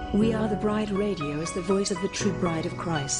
We Are the Bride Radio is the voice of the true bride of Christ.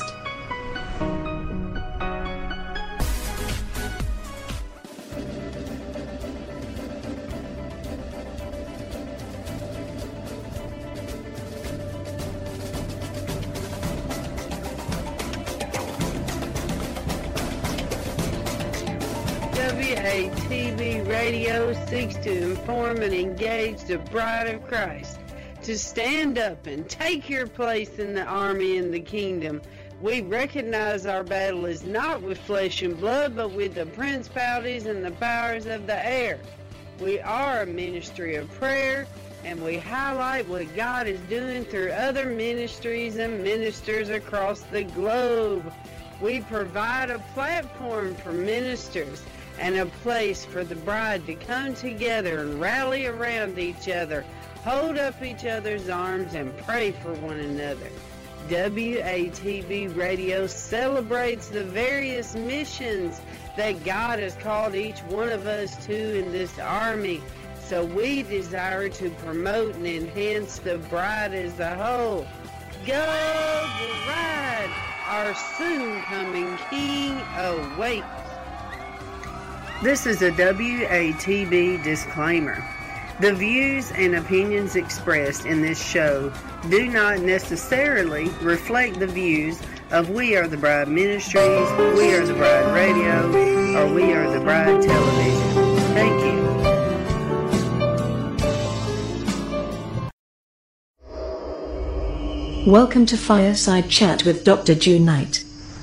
WATB Radio seeks to inform and engage the bride of Christ to stand up and take your place in the army and the kingdom. We recognize our battle is not with flesh and blood, but with the principalities and the powers of the air. We are a ministry of prayer, and we highlight what God is doing through other ministries and ministers across the globe. We provide a platform for ministers and a place for the bride to come together and rally around each other, hold up each other's arms, and pray for one another. WATB Radio celebrates the various missions that God has called each one of us to in this army. So we desire to promote and enhance the bride as a whole. Go bride! Our soon coming King awaits. This is a WATB disclaimer. The views and opinions expressed in this show do not necessarily reflect the views of We Are the Bride Ministries, We Are the Bride Radio, or We Are the Bride Television. Thank you. Welcome to Fireside Chat with Dr. Jew Knight.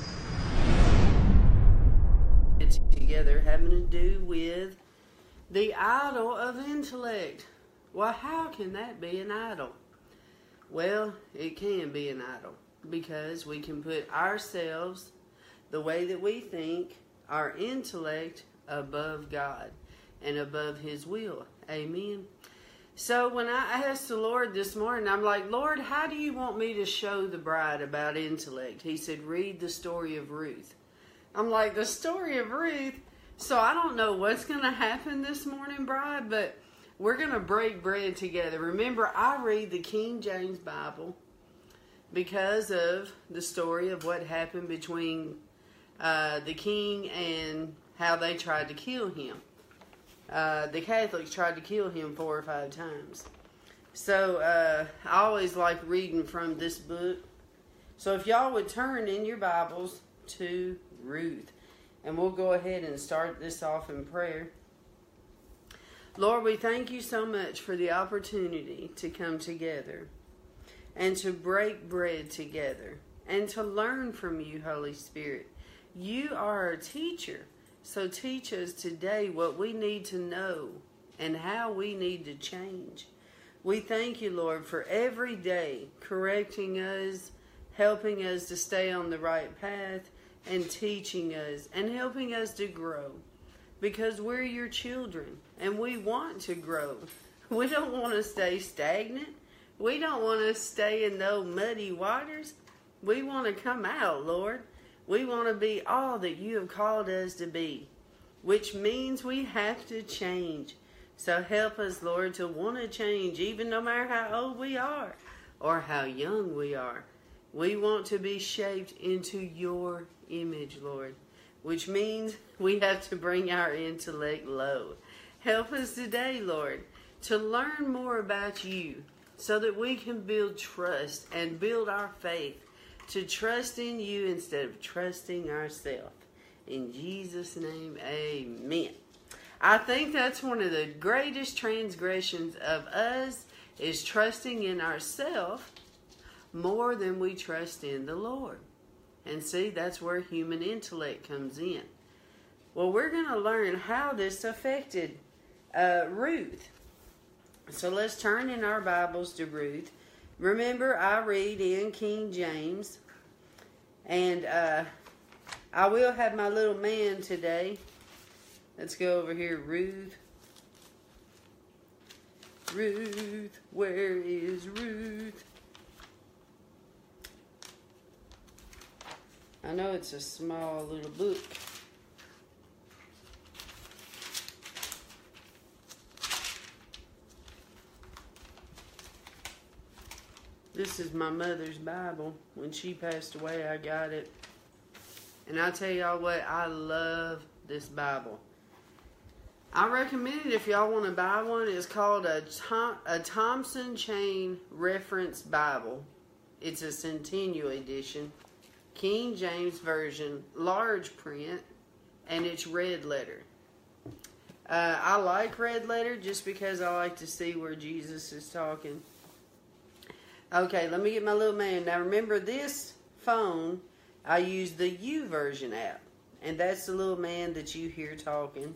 Together having to do with the idol of intellect. Well, how can that be an idol? Well, it can be an idol because we can put ourselves, the way that we think, our intellect above God and above His will. Amen. So when I asked the Lord this morning, I'm like, Lord, how do you want me to show the bride about intellect? He said, read the story of Ruth. I'm like, the story of Ruth? So I don't know what's going to happen this morning, bride, but we're going to break bread together. Remember, I read the King James Bible because of the story of what happened between the king and how they tried to kill him. The Catholics tried to kill him 4 or 5 times. So I always like reading from this book. So if y'all would turn in your Bibles to Ruth. And we'll go ahead and start this off in prayer. Lord, we thank you so much for the opportunity to come together and to break bread together and to learn from you, Holy Spirit. You are a teacher, so teach us today what we need to know and how we need to change. We thank you, Lord, for every day correcting us, helping us to stay on the right path, and teaching us and helping us to grow, because we're your children and we want to grow. We don't want to stay stagnant. We don't want to stay in those muddy waters. We want to come out, Lord. We want to be all that you have called us to be, which means we have to change. So help us, Lord, to want to change, even no matter how old we are or how young we are. We want to be shaped into your image, Lord, which means we have to bring our intellect low. Help us today, Lord, to learn more about you so that we can build trust and build our faith to trust in you instead of trusting ourselves. In Jesus' name, amen. I think that's one of the greatest transgressions of us is trusting in ourselves more than we trust in the Lord. And see, that's where human intellect comes in. Well, we're going to learn how this affected Ruth. So let's turn in our Bibles to Ruth. Remember, I read in King James. And I will have my little man today. Let's go over here, Ruth. Ruth, where is Ruth? I know it's a small little book. This is my mother's Bible. When she passed away, I got it. And I tell y'all what, I love this Bible. I recommend it if y'all want to buy one. It's called a Thompson Chain Reference Bible. It's a Centennial edition, King James Version, large print, and it's red letter. I like red letter just because I like to see where Jesus is talking. Okay, let me get my little man. Now remember, this phone, I use the YouVersion app. And that's the little man that you hear talking.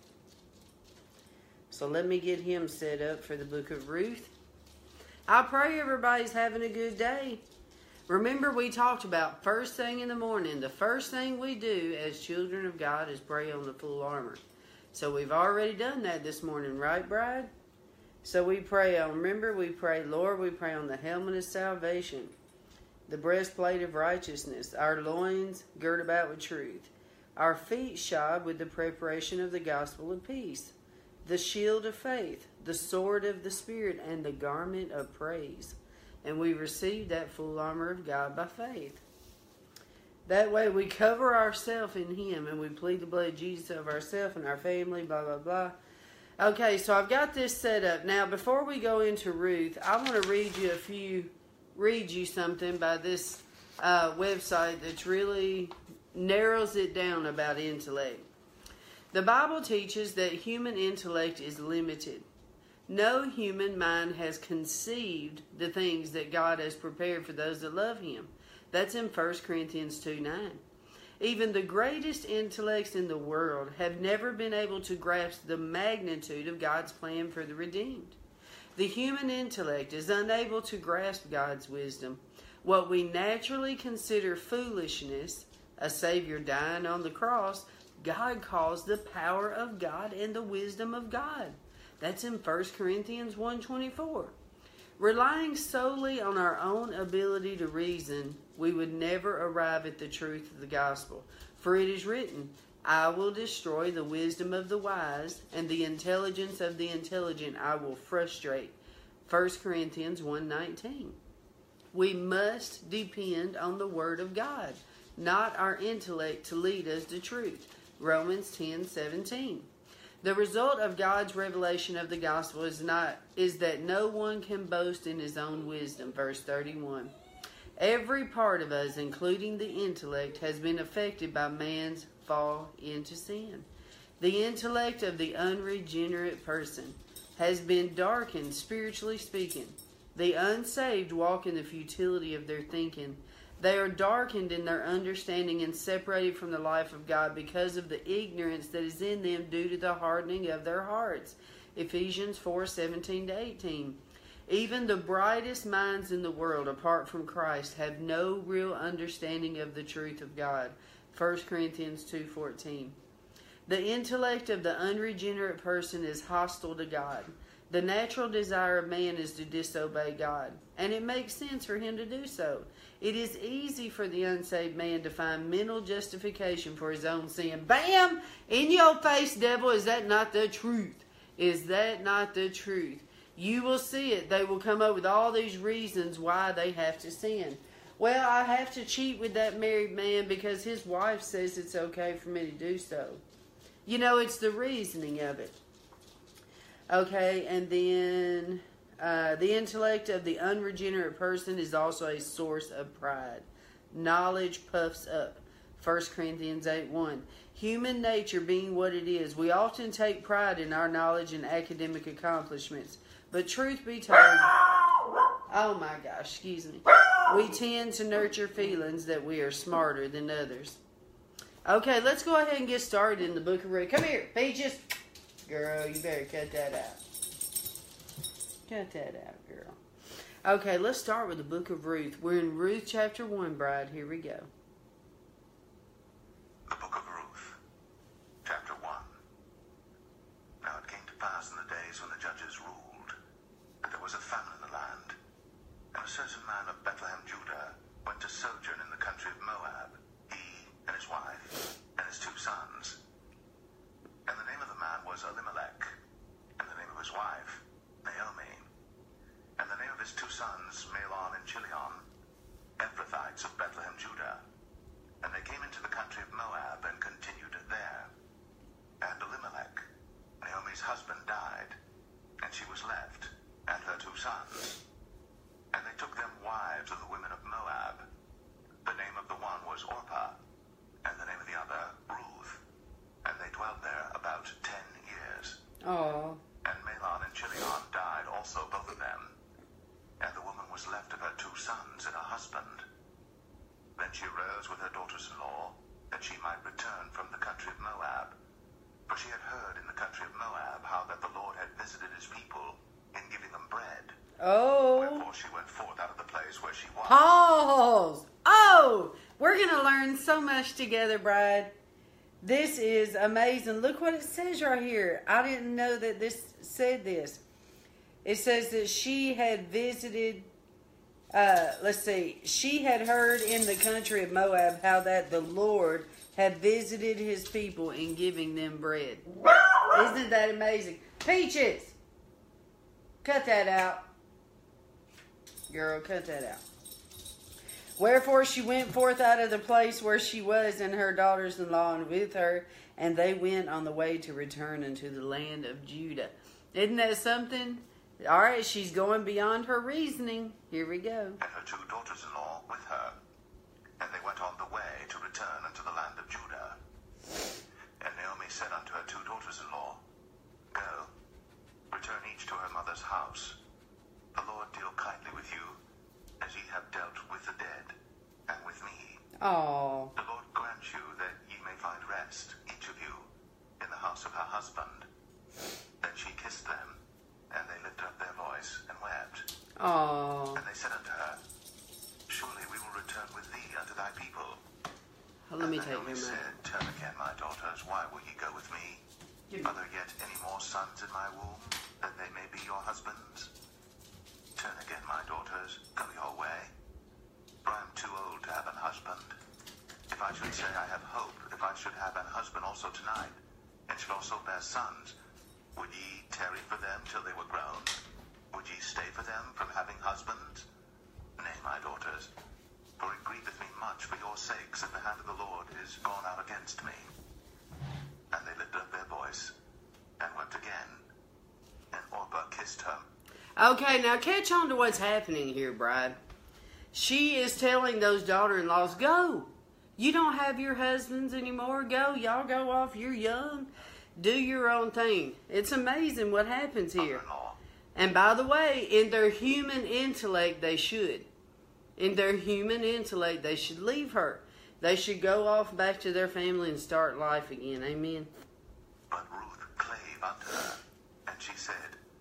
So let me get him set up for the book of Ruth. I pray everybody's having a good day. Remember, we talked about first thing in the morning. The first thing we do as children of God is pray on the full armor. So we've already done that this morning, right, Bride? So we pray on, remember, we pray, Lord, we pray on the helmet of salvation, the breastplate of righteousness, our loins girt about with truth, our feet shod with the preparation of the gospel of peace, the shield of faith, the sword of the Spirit, and the garment of praise. And we receive that full armor of God by faith. That way we cover ourselves in Him and we plead the blood of Jesus over ourselves and our family, blah, blah, blah. Okay, so I've got this set up. Now, before we go into Ruth, I want to read you something by this website that really narrows it down about intellect. The Bible teaches that human intellect is limited. No human mind has conceived the things that God has prepared for those that love Him. That's in 1 Corinthians 2:9. Even the greatest intellects in the world have never been able to grasp the magnitude of God's plan for the redeemed. The human intellect is unable to grasp God's wisdom. What we naturally consider foolishness, a Savior dying on the cross, God calls the power of God and the wisdom of God. That's in 1 Corinthians 1:24. Relying solely on our own ability to reason, we would never arrive at the truth of the gospel. For it is written, I will destroy the wisdom of the wise, and the intelligence of the intelligent I will frustrate. 1 Corinthians 1:19. We must depend on the Word of God, not our intellect to lead us to truth. Romans 10:17. The result of God's revelation of the gospel is that no one can boast in his own wisdom. Verse 31. Every part of us, including the intellect, has been affected by man's fall into sin. The intellect of the unregenerate person has been darkened, spiritually speaking. The unsaved walk in the futility of their thinking. They are darkened in their understanding and separated from the life of God because of the ignorance that is in them due to the hardening of their hearts. Ephesians 4:17-18. Even the brightest minds in the world, apart from Christ, have no real understanding of the truth of God. 1 Corinthians 2:14. The intellect of the unregenerate person is hostile to God. The natural desire of man is to disobey God, and it makes sense for him to do so. It is easy for the unsaved man to find mental justification for his own sin. Bam! In your face, devil, is that not the truth? Is that not the truth? You will see it. They will come up with all these reasons why they have to sin. Well, I have to cheat with that married man because his wife says it's okay for me to do so. You know, it's the reasoning of it. Okay, and then the intellect of the unregenerate person is also a source of pride. Knowledge puffs up. 1 Corinthians 8:1. Human nature being what it is, we often take pride in our knowledge and academic accomplishments. But truth be told, oh my gosh, excuse me, we tend to nurture feelings that we are smarter than others. Okay, let's go ahead and get started in the book of Ruth. Come here, Peaches. Girl, you better cut that out. Cut that out, girl. Okay, let's start with the book of Ruth. We're in Ruth chapter 1, Bride. Here we go. The book of Ruth, chapter 1. Now it came to pass in the days when the judges ruled, that there was a famine in the land, and a certain man of Bethlehem, Judah, went to sojourn in the country of Moab, he and his wife and his 2 sons. And the name of the man was Elimelech, and the name of his wife, Naomi. And the name of his 2 sons, Mahlon and Chilion, Ephrathites of Bethlehem, Judah. And they came into the country of Moab and continued there. And Elimelech, Naomi's husband, died, and she was left, and her 2 sons. And they took them wives of the women of Moab. The name of the one was Orpah, and the name of the other Ruth. And they dwelled there about 10 years. Oh. And Mahlon and Chilion died also, both of them. And the woman was left of her 2 sons and her husband. Then she arose with her daughters-in-law, that she might return from the country of Moab. For she had heard in the country of Moab how that the Lord had visited his people in giving them bread. Oh. Wherefore she went forth out of the place where she was. Pause. Oh, we're going to learn so much together, Bride. This is amazing. Look what it says right here. I didn't know that this said this. It says that she had visited, she had heard in the country of Moab how that the Lord had visited his people in giving them bread. Isn't that amazing? Peaches! Cut that out. Girl, cut that out. Wherefore she went forth out of the place where she was, and her daughters-in-law and with her, and they went on the way to return unto the land of Judah. Isn't that something? All right, she's going beyond her reasoning. Here we go. And her 2 daughters-in-law with her. And they went on the way to return unto the land of Judah. And Naomi said unto her 2 daughters-in-law, Go, return each to her mother's house. The Lord deal kindly with you, as ye have dealt with the dead, and with me. Oh. The Lord grant you that ye may find rest, each of you, in the house of her husband. Then she kissed them, and they lifted up their voice and wept. Oh. And they said unto her, Surely we will return with thee unto thy people. Let me take Naomi him said, out. Turn again, my daughters, why will ye go with me? Are there yet any more sons in my womb, that they may be your husbands? Turn again, my daughters, go your way. For I am too old to have an husband. If I should say I have hope, if I should have an husband also tonight, and should also bear sons, would ye tarry for them till they were grown? Would ye stay for them from having husbands? Nay, my daughters, for it grieveth me much for your sakes that the hand of the Lord is gone out against me. And they lifted up their voice, and wept again. And Orpah kissed her. Okay, now catch on to what's happening here, Bride. She is telling those daughter-in-laws, go. You don't have your husbands anymore. Go. Y'all go off. You're young. Do your own thing. It's amazing what happens here. Mother-in-law. And by the way, in their human intellect, they should. In their human intellect, they should leave her. They should go off back to their family and start life again. Amen. But Ruth clave unto her, and she said,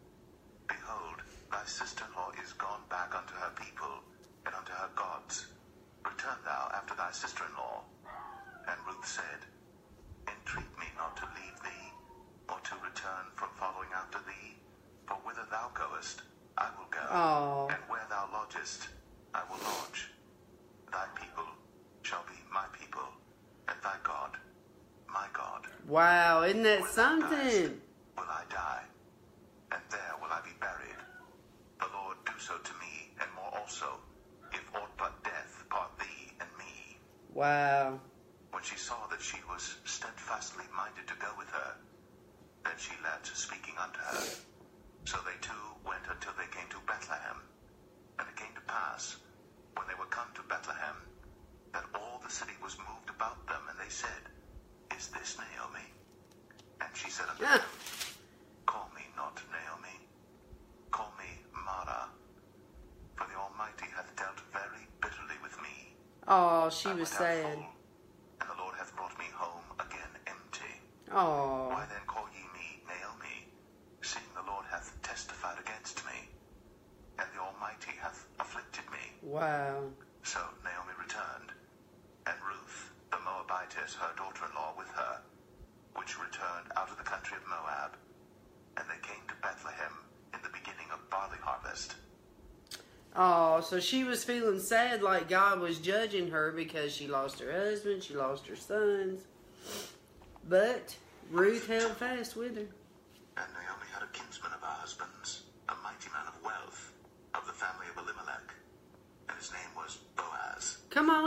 Behold, thy sister-in-law is gone back unto her people, and unto her gods. Return thou after thy sister-in-law. And Ruth said, Entreat me not to leave thee, or to return from following after thee. For whither thou goest, I will go, Oh. and where thou lodgest, I will lodge. Thy people shall be my people, and thy God, my God. Wow, isn't that When thou diest, something? will I die, and there will I be buried. The Lord do so to me, and more also, if aught but death part thee and me. Wow. When she saw that she was steadfastly minded to go with her, then she left, speaking unto her. So they two went until they came to Bethlehem. And it came to pass, when they were come to Bethlehem, that all the city was moved about them, and they said, Is this Naomi? And she said unto them, Call me not Naomi, call me Mara, for the Almighty hath dealt very bitterly with me. Oh, she I was went out sad. full, and the Lord hath brought me home again empty. Oh. Why then call ye me Naomi, seeing the Lord hath testified against me, and the Almighty hath afflicted me? Wow. So Naomi returned, and Ruth, the Moabitess, her daughter-in-law, with her, which returned out of the country of Moab. And they came to Bethlehem in the beginning of barley harvest. Oh, so she was feeling sad like God was judging her because she lost her husband, she lost her sons. But Ruth held fast with her. And Naomi had a kinsman of her husband's, a mighty man of wealth, of the family of Elimelech.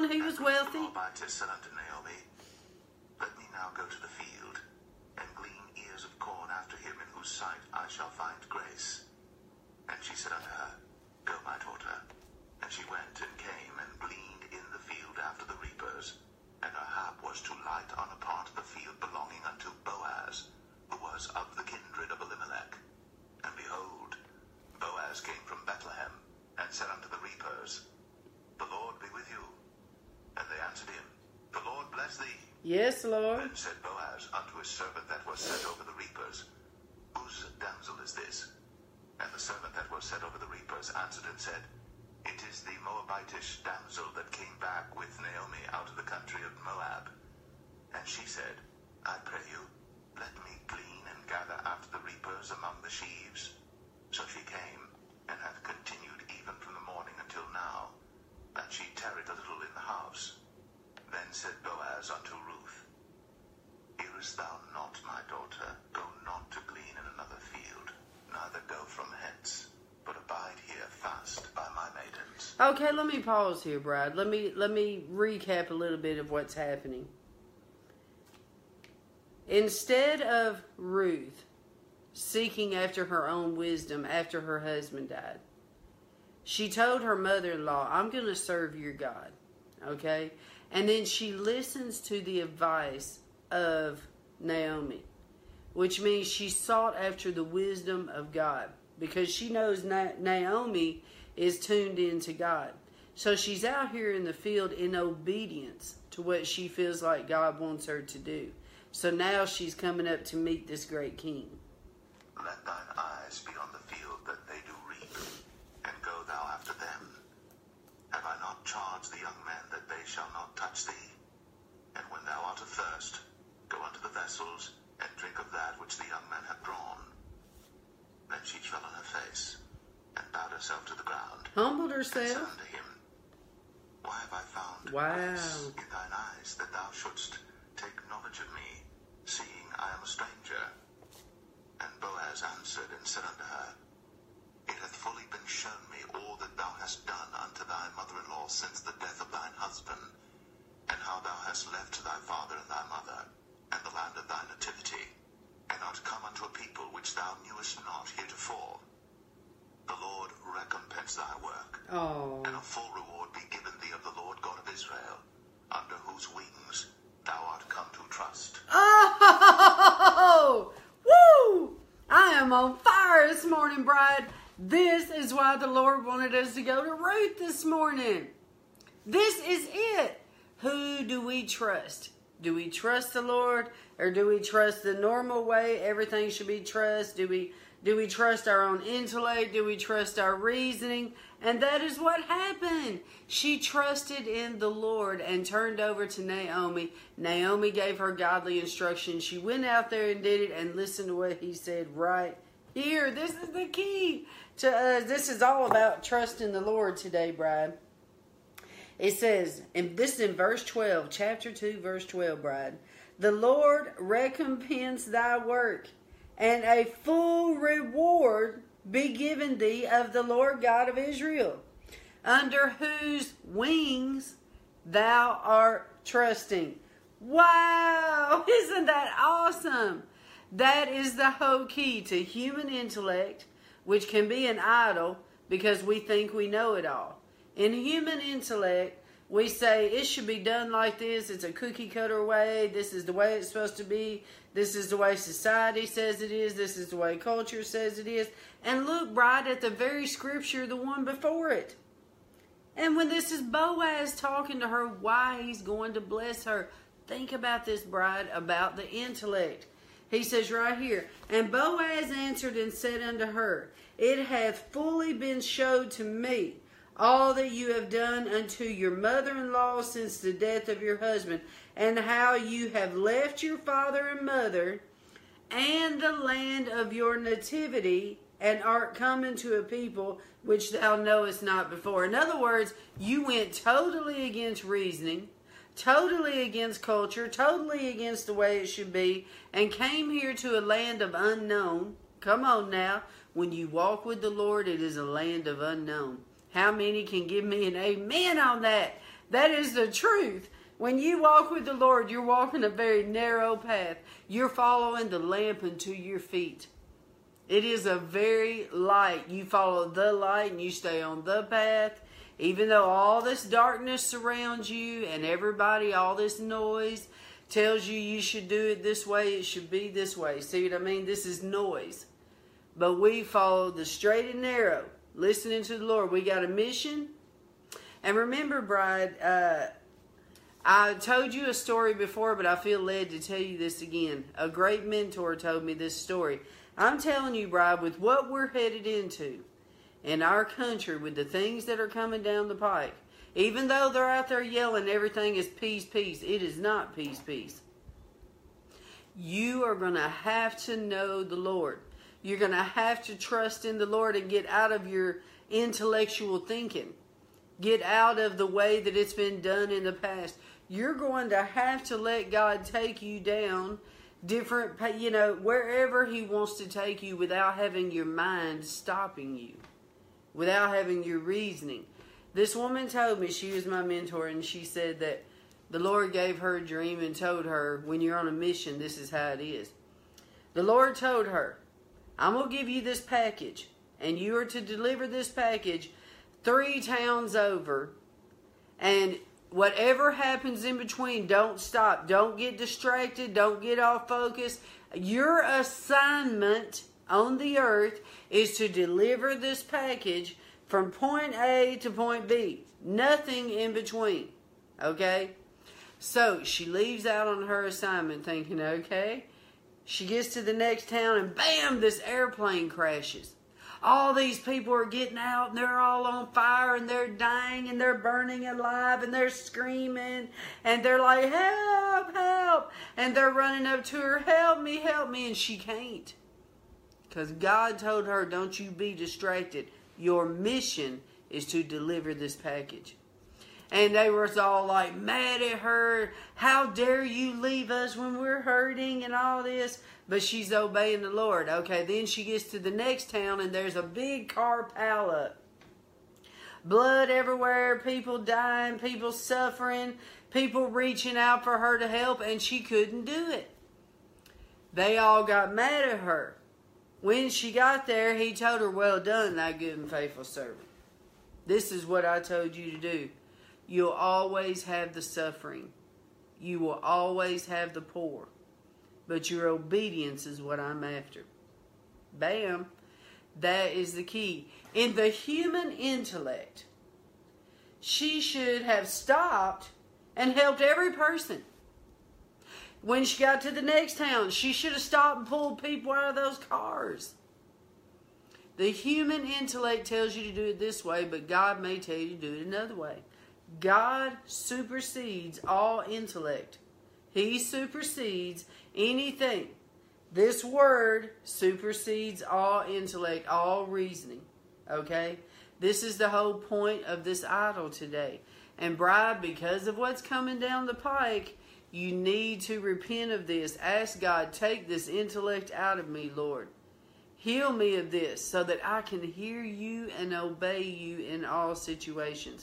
he was wealthy. The Moabitess said unto Naomi, Let me now go to the field, and glean ears of corn after him in whose sight I shall find grace. And she said unto her, Go, my daughter. And she went and came and gleaned in the field after the reapers. And her hap was to light on a part of the field belonging unto Boaz, who was of the kindred of Elimelech. And behold, Boaz came from Bethlehem, and said unto the reapers, The Lord be with you. And they answered him, The Lord bless thee. Yes, Lord. Then said Boaz unto his servant that was set over the reapers, Whose damsel is this? And the servant that was set over the reapers answered and said, It is the Moabitish damsel that came back with Naomi out of the country of Moab. And she said, I pray you, let me glean and gather after the reapers among the sheaves. So she came, and hath continued even from the morning until now, and she tarried a little in the house. Then said Boaz unto Ruth, Hearest thou not, my daughter? Go not to glean in another field, neither go from hence, but abide here fast by my maidens. Okay, let me pause here, Brad. Let me recap a little bit of what's happening. Instead of Ruth seeking after her own wisdom after her husband died, she told her mother-in-law, I'm going to serve your God. Okay? And then she listens to the advice of Naomi, which means she sought after the wisdom of God, because she knows Naomi is tuned into God. So she's out here in the field in obedience to what she feels like God wants her to do. So now she's coming up to meet this great king. Let thine eyes be on the field that they do reap, and go thou after them. Have I not charged the young men that they shall not touch thee? And when thou art athirst, go unto the vessels, and drink of that which the young men have drawn. Then she fell on her face, and bowed herself to the ground. Humbled And said herself. unto him, Why have I found Wow. grace in thine eyes, that thou shouldst take knowledge of me, seeing I am a stranger? And Boaz answered and said unto her, It hath fully been shown me all that thou hast done unto thy mother-in-law since the death of thine husband, and how thou hast left thy father and thy mother, and the land of thy nativity, and art come unto a people which thou knewest not heretofore. The Lord recompense thy work, Oh. and a full reward be given thee of the Lord God of Israel, under whose wings thou art come to trust. Oh! Woo! I am on fire this morning, Bride. This is why the Lord wanted us to go to Ruth this morning. This is it. Who do we trust? Do we trust the Lord, or do we trust the normal way everything should be trusted? Do we trust our own intellect? Do we trust our reasoning? And that is what happened. She trusted in the Lord and turned over to Naomi. Naomi gave her godly instruction. She went out there and did it and listened to what he said right here. This is the key to us. This is all about trusting the Lord today, Bride. It says, and this is in verse 12, chapter 2, verse 12, Bride. The Lord recompense thy work, and a full reward be given thee of the Lord God of Israel, under whose wings thou art trusting. Wow! Isn't that awesome? That is the whole key to human intellect, which can be an idol because we think we know it all. In human intellect, we say it should be done like this. It's a cookie cutter way. This is the way it's supposed to be. This is the way society says it is. This is the way culture says it is. And look right at the very scripture, the one before it. And when this is Boaz talking to her, why he's going to bless her. Think about this, Bride, about the intellect. He says right here, and Boaz answered and said unto her, It hath fully been showed to me all that you have done unto your mother-in-law since the death of your husband, and how you have left your father and mother and the land of your nativity, and art come into a people which thou knowest not before. In other words, you went totally against reasoning, totally against culture, totally against the way it should be, and came here to a land of unknown. Come on now. When you walk with the Lord, it is a land of unknown. How many can give me an amen on that? That is the truth. When you walk with the Lord, you're walking a very narrow path. You're following the lamp unto your feet. It is a very light. You follow the light and you stay on the path. Even though all this darkness surrounds you and everybody, all this noise tells you you should do it this way, it should be this way. See what I mean? This is noise. But we follow the straight and narrow, listening to the Lord. We got a mission. And remember, bride, I told you a story before, but I feel led to tell you this again. A great mentor told me this story. I'm telling you, bride, with what we're headed into in our country, with the things that are coming down the pike, even though they're out there yelling everything is peace, peace, it is not peace, peace. You are going to have to know the Lord. You're going to have to trust in the Lord and get out of your intellectual thinking. Get out of the way that it's been done in the past. You're going to have to let God take you down different, wherever He wants to take you without having your mind stopping you, without having your reasoning. This woman told me, she was my mentor, and she said that the Lord gave her a dream and told her, when you're on a mission, this is how it is. The Lord told her, I'm going to give you this package, and you are to deliver this package 3 towns over, and whatever happens in between, don't stop. Don't get distracted. Don't get off focus. Your assignment on the earth is to deliver this package from point A to point B. Nothing in between. Okay? So, she leaves out on her assignment thinking, okay. She gets to the next town and bam, this airplane crashes. All these people are getting out and they're all on fire and they're dying and they're burning alive and they're screaming and they're like, help, help. And they're running up to her, help me. And she can't. Because God told her, don't you be distracted. Your mission is to deliver this package. And they were all like mad at her. How dare you leave us when we're hurting and all this. But she's obeying the Lord. Okay, then she gets to the next town and there's a big car pileup. Blood everywhere, people dying, people suffering, people reaching out for her to help, and she couldn't do it. They all got mad at her. When she got there, He told her, well done, thy good and faithful servant. This is what I told you to do. You'll always have the suffering. You will always have the poor. But your obedience is what I'm after. Bam. That is the key. In the human intellect, she should have stopped and helped every person. When she got to the next town, she should have stopped and pulled people out of those cars. The human intellect tells you to do it this way, but God may tell you to do it another way. God supersedes all intellect. He supersedes anything. This word supersedes all intellect, all reasoning. Okay? This is the whole point of this idol today. And bride, because of what's coming down the pike, you need to repent of this. Ask God, take this intellect out of me, Lord. Heal me of this so that I can hear you and obey you in all situations.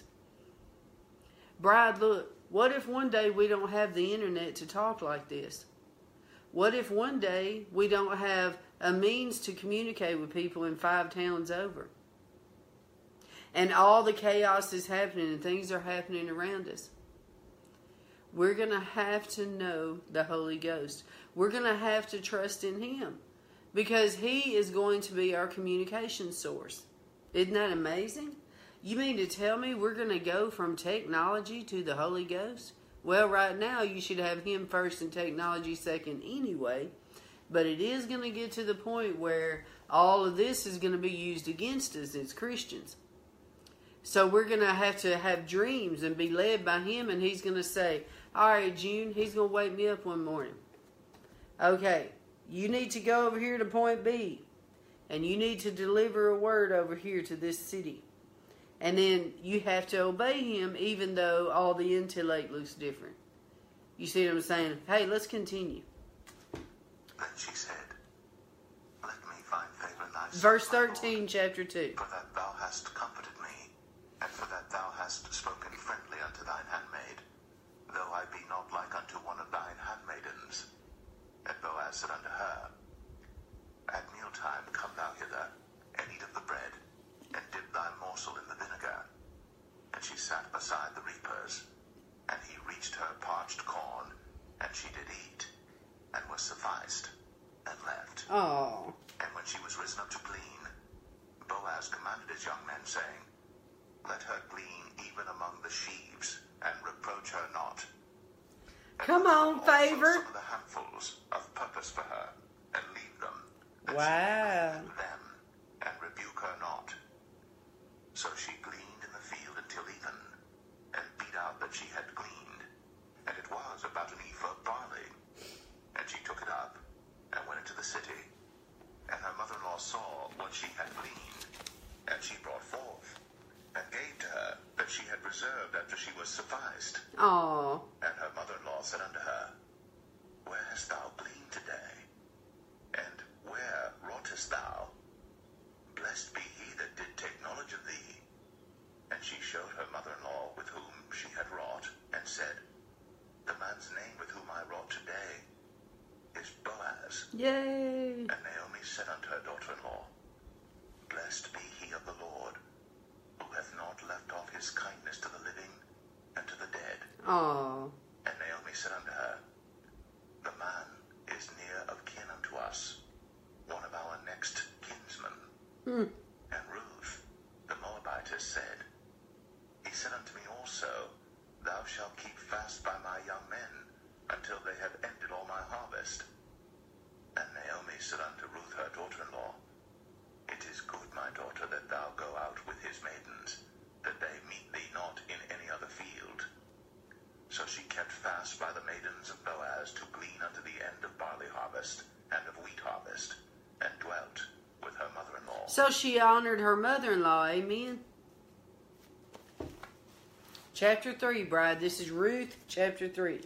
Bride, look, what if one day we don't have the internet to talk like this? What if one day we don't have a means to communicate with people in 5 towns over? And all the chaos is happening and things are happening around us. We're going to have to know the Holy Ghost. We're going to have to trust in Him. Because He is going to be our communication source. Isn't that amazing? You mean to tell me we're going to go from technology to the Holy Ghost? Well, right now you should have Him first and technology second anyway. But it is going to get to the point where all of this is going to be used against us as Christians. So we're going to have dreams and be led by Him, and He's going to say, all right, June, He's going to wake me up one morning. Okay, you need to go over here to point B, and you need to deliver a word over here to this city. And then you have to obey Him even though all the intellect looks different. You see what I'm saying? Hey, let's continue. Then she said, let me find favor in thy sight, Verse 13, chapter 2. for that thou hast comforted me, and for that thou hast spoken friendly unto thine handmaid. Let her glean even among the sheaves, and reproach her not. And Come let on, them also Favor. some of the handfuls of purpose for her, and leave them, that Wow. she may glean them, and rebuke her not. So she gleaned in the field until even, and beat out that she had gleaned, and it was about an ephah of barley. And she took it up, and went into the city. And her mother-in-law saw what she had gleaned, and she brought forth, and gave to her that she had reserved after she was sufficed. Aw. And her mother-in-law said unto her, Where hast thou gleaned today? And where wroughtest thou? Blessed be he that did take knowledge of thee. And she showed her mother-in-law with whom she had wrought, and said, The man's name with whom I wrought today is Boaz. Yay. And Naomi said unto her daughter-in-law, Blessed be he of the Lord, who hath not left off his kindness to the living and to the dead. Aw. And Naomi said unto her, The man is near of kin unto us, one of our next kinsmen. And Ruth, the Moabitess, said, He said unto me also, Thou shalt keep fast by my young men, until they have ended all my harvest. And Naomi said unto Ruth her daughter-in-law, It is good, my daughter, that thou go out with his maidens, that they meet thee not in any other field. So she kept fast by the maidens of Boaz to glean unto the end of barley harvest and of wheat harvest, and dwelt with her mother-in-law. So she honored her mother-in-law. Amen. Chapter 3, bride. This is Ruth, chapter 3.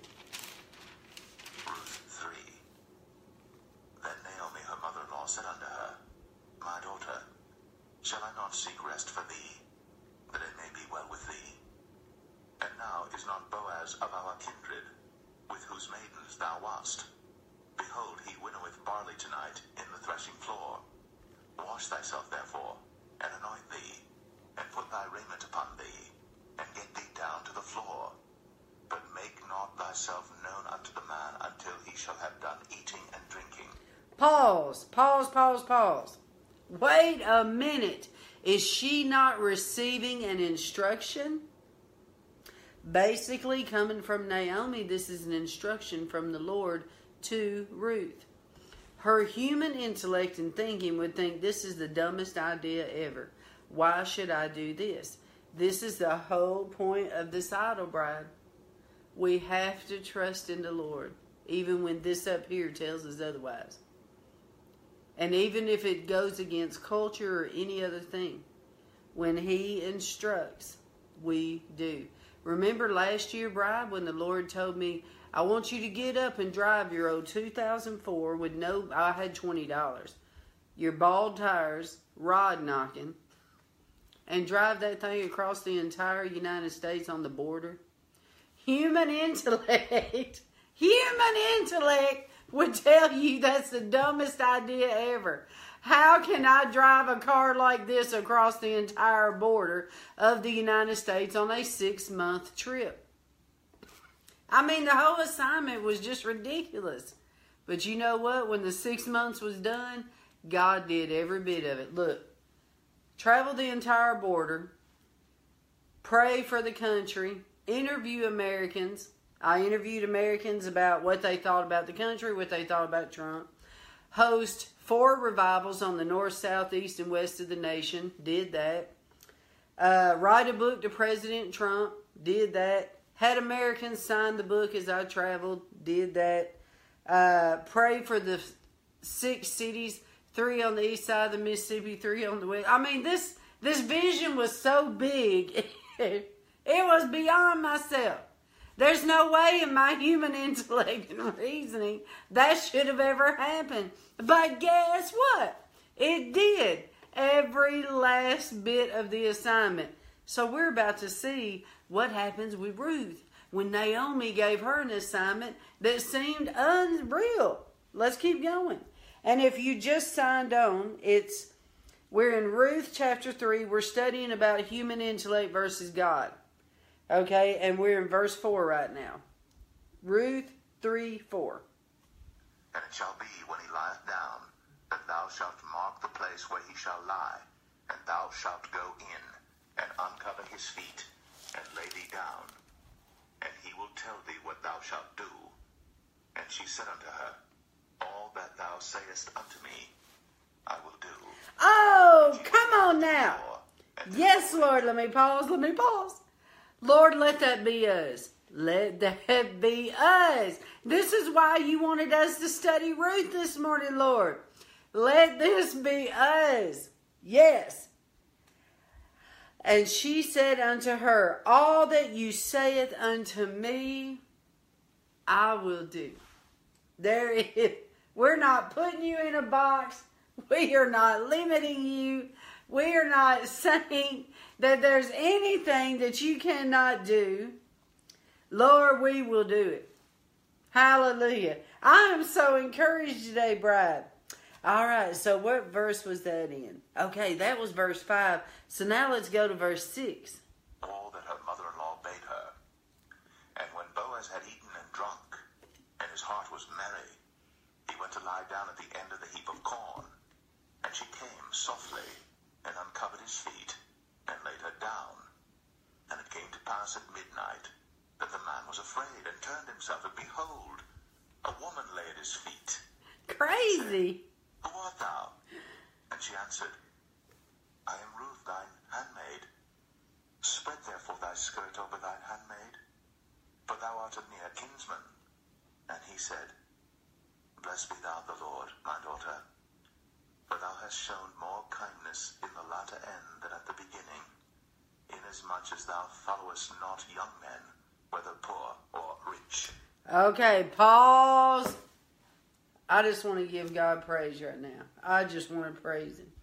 Ruth 3. Then Naomi her mother-in-law said unto her, My daughter, shall I not seek rest for thee, that it may be well with thee? And now is not Boaz of our kindred, with whose maidens thou wast? Behold, he winnoweth barley tonight in the threshing floor. Wash thyself therefore, and anoint thee, and put thy raiment upon thee, and get thee down to the floor. But make not thyself known unto the man until he shall have done eating and drinking. Pause. Pause, pause, pause. Wait a minute. Is she not receiving an instruction? Basically, coming from Naomi, this is an instruction from the Lord to Ruth. Her human intellect and thinking would think this is the dumbest idea ever. Why should I do this? This is the whole point of this idol bride. We have to trust in the Lord, even when this up here tells us otherwise. And even if it goes against culture or any other thing, when He instructs, we do. Remember last year, bride, when the Lord told me, I want you to get up and drive your old 2004 with I had $20. Your bald tires, rod knocking, and drive that thing across the entire United States on the border. Human intellect would tell you that's the dumbest idea ever. How can I drive a car like this across the entire border of the United States on a 6-month trip? I mean, the whole assignment was just ridiculous. But you know what? When the 6 months was done, God did every bit of it. Look, travel the entire border, pray for the country, interview Americans. I interviewed Americans about what they thought about the country, what they thought about Trump. Host 4 revivals on the north, south, east, and west of the nation. Did that. Write a book to President Trump. Did that. Had Americans sign the book as I traveled. Did that. Pray for the 6 cities. 3 on the east side of the Mississippi, 3 on the west. I mean, this vision was so big. It was beyond myself. There's no way in my human intellect and reasoning that should have ever happened. But guess what? It did. Every last bit of the assignment. So we're about to see what happens with Ruth when Naomi gave her an assignment that seemed unreal. Let's keep going. And if you just signed on, we're in Ruth chapter 3. We're studying about human intellect versus God. Okay, and we're in verse 4 right now. Ruth 3:4. And it shall be when he lieth down, that thou shalt mark the place where he shall lie, and thou shalt go in, and uncover his she said unto her, All that thou sayest unto me, I will do. Oh, come on now. Yes, Lord, let me pause. Lord, let that be us. Let that be us. This is why you wanted us to study Ruth this morning, Lord. Let this be us. Yes. And she said unto her, All that you saith unto me, I will do. There is. We're not putting you in a box. We are not limiting you. We are not saying that there's anything that you cannot do. Lord, we will do it. Hallelujah. I am so encouraged today, bride. All right, so what verse was that in? Okay, that was verse 5. So now let's go to verse 6. All that her mother-in-law bade her. And when Boaz had eaten and drunk, and his heart was merry, he went to lie down at the end of the heap of corn. And she came softly, and uncovered his feet, and laid her down. And it came to pass at midnight, that the man was afraid, and turned himself, and behold, a woman lay at his feet. Crazy. Who art thou? And she answered, I am Ruth, thine handmaid. Spread therefore thy skirt over thine handmaid, for thou art a near kinsman. And he said, Blessed be thou the Lord, my daughter, for thou hast shown more kindness in the latter end than at the beginning, inasmuch as thou followest not young men, whether poor or rich. Okay, pause. I just want to give God praise right now. I just want to praise Him.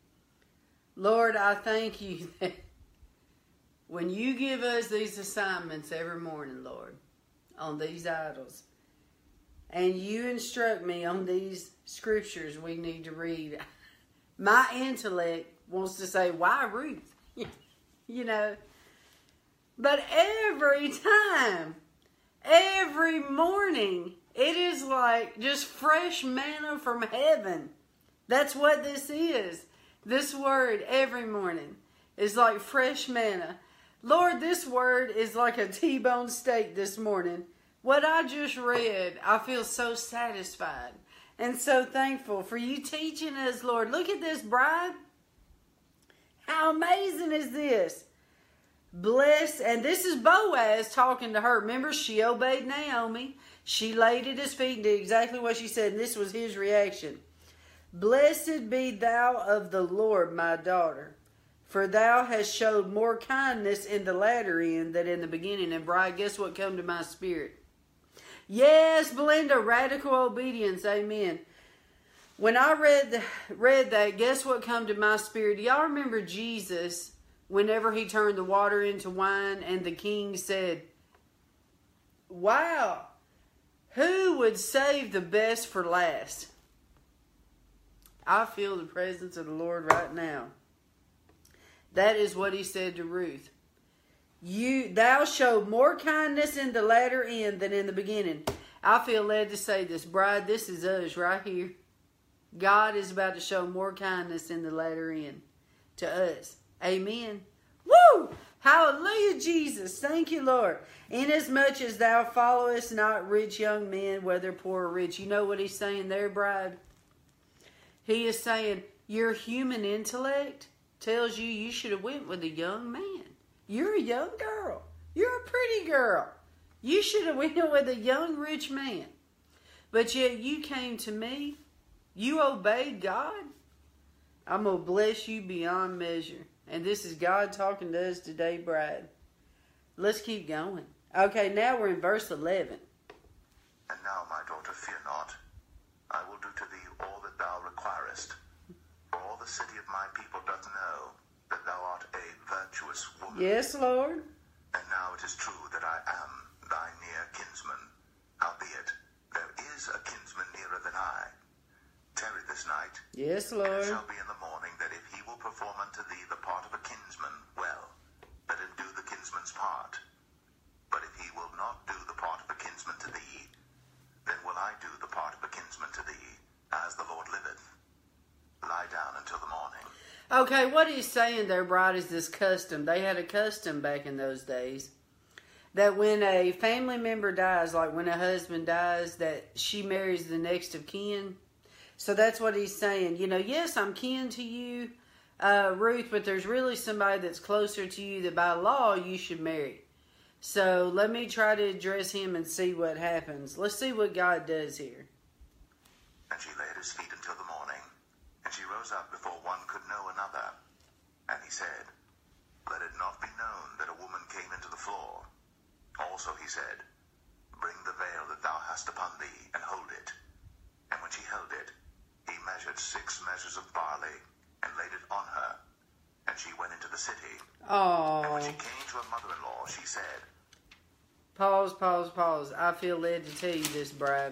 Lord, I thank you that when you give us these assignments every morning, Lord, on these idols, and you instruct me on these scriptures we need to read, my intellect wants to say, why Ruth? You know. But every time, every morning, it is like just fresh manna from heaven. That's what this is. This word every morning is like fresh manna. Lord, this word is like a T-bone steak this morning. What I just read, I feel so satisfied and so thankful for you teaching us, Lord. Look at this, bride. How amazing is this? Bless, and this is Boaz talking to her. Remember, she obeyed Naomi. She laid at his feet and did exactly what she said, and this was his reaction. Blessed be thou of the Lord, my daughter, for thou hast showed more kindness in the latter end than in the beginning. And bride, guess what come to my spirit? Yes, Belinda, radical obedience, amen. When I read that, guess what come to my spirit? Do y'all remember Jesus, whenever he turned the water into wine, and the king said, wow, who would save the best for last? I feel the presence of the Lord right now. That is what he said to Ruth. Thou showed more kindness in the latter end than in the beginning. I feel led to say this, bride, this is us right here. God is about to show more kindness in the latter end to us. Amen. Woo! Hallelujah, Jesus. Thank you, Lord. Inasmuch as thou followest not rich young men, whether poor or rich. You know what he's saying there, bride? He is saying your human intellect tells you should have went with a young man. You're a young girl. You're a pretty girl. You should have went with a young rich man. But yet you came to me. You obeyed God. I'm going to bless you beyond measure. And this is God talking to us today, bride. Let's keep going. Okay, now we're in verse 11. And now, my daughter, fear not. I will do to thee all that thou requirest. For all the city of my people doth know that thou art a virtuous woman. Yes, Lord. And now it is true that I am thy near kinsman. Howbeit, there is a kinsman nearer than I. Tarry this night. Yes, And Lord. it shall be in the morning that if he will perform unto thee the part of a kinsman, well, let him do the kinsman's part. But if he will not do the part of a kinsman to thee, then will I do the part of a kinsman to thee, as the Lord liveth. Lie down until the morning. Okay, what he's saying there, bride, is this custom. They had a custom back in those days. that when a family member dies, like when a husband dies, that she marries the next of kin. So that's what he's saying. You know, yes, I'm kin to you, Ruth, but there's really somebody that's closer to you that by law you should marry. So let me try to address him and see what happens. Let's see what God does here. And she lay at his feet until the morning, and she rose up before one could know another. And he said, Let it not be known that a woman came into the floor. Also he said, Bring the veil that thou hast upon thee, and hold it. And when she held it, he measured 6 measures of barley, and laid it on her. And she went into the city. Oh. And when she came to her mother-in-law, she said, Pause. I feel led to tell you this, bride.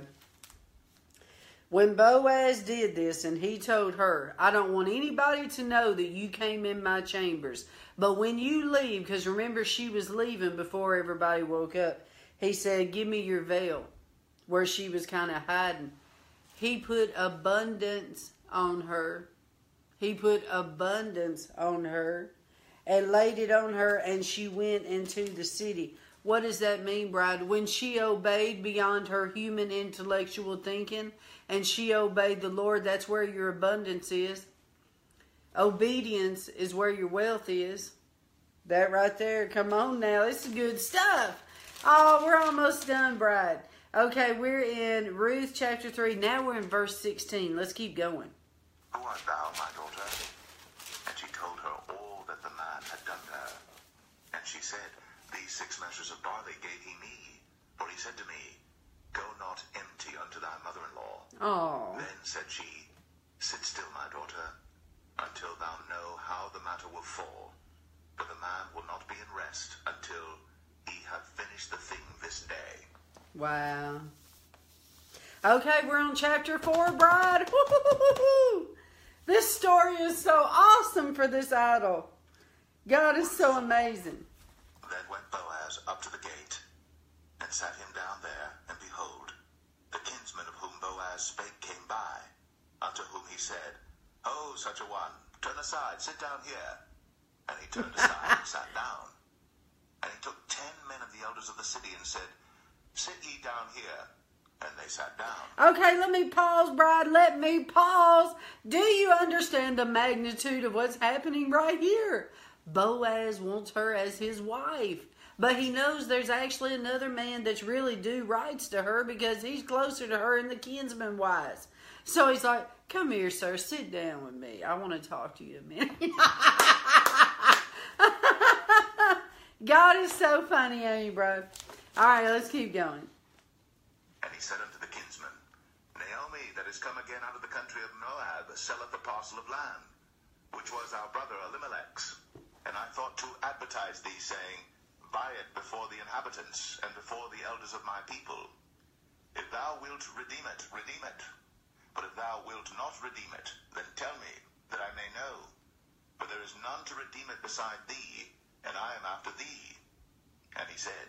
When Boaz did this and he told her, I don't want anybody to know that you came in my chambers. But when you leave, because remember she was leaving before everybody woke up, he said, give me your veil, where she was kind of hiding. He put abundance on her. He put abundance on her and laid it on her, and she went into the city. What does that mean, bride? When she obeyed beyond her human intellectual thinking and she obeyed the Lord, that's where your abundance is. Obedience is where your wealth is. That right there. Come on now. This is good stuff. Oh, we're almost done, bride. Okay, we're in Ruth chapter 3. Now we're in verse 16. Let's keep going. Who art thou, my daughter? And she told her all that the man had done to her. And she said, These 6 measures of barley gave he me. For he said to me, Go not empty unto thy mother-in-law. Oh. Then said she, Sit still, my daughter, until thou know how the matter will fall. For the man will not be in rest until he have finished the thing this day. Wow. Okay, we're on chapter 4, bride. Woo-hoo-hoo-hoo-hoo. This story is so awesome for this idol. God is so amazing. Then went Boaz up to the gate, and sat him down there, and behold, the kinsman of whom Boaz spake came by, unto whom he said, Ho, such a one, turn aside, sit down here. And he turned aside and sat down. And he took 10 men of the elders of the city, and said, Sit ye down here. And they sat down. Okay, let me pause, bride. Let me pause. Do you understand the magnitude of what's happening right here? Boaz wants her as his wife. But he knows there's actually another man that's really due rights to her because he's closer to her in the kinsman wise. So he's like, come here, sir. Sit down with me. I want to talk to you a minute. God is so funny, ain't he, bro? All right, let's keep going. And he said unto the kinsman, Naomi, that is come again out of the country of Moab, selleth a parcel of land, which was our brother Elimelech's. And I thought to advertise thee, saying, Buy it before the inhabitants, and before the elders of my people. If thou wilt redeem it, redeem it. But if thou wilt not redeem it, then tell me, that I may know. For there is none to redeem it beside thee, and I am after thee. And he said,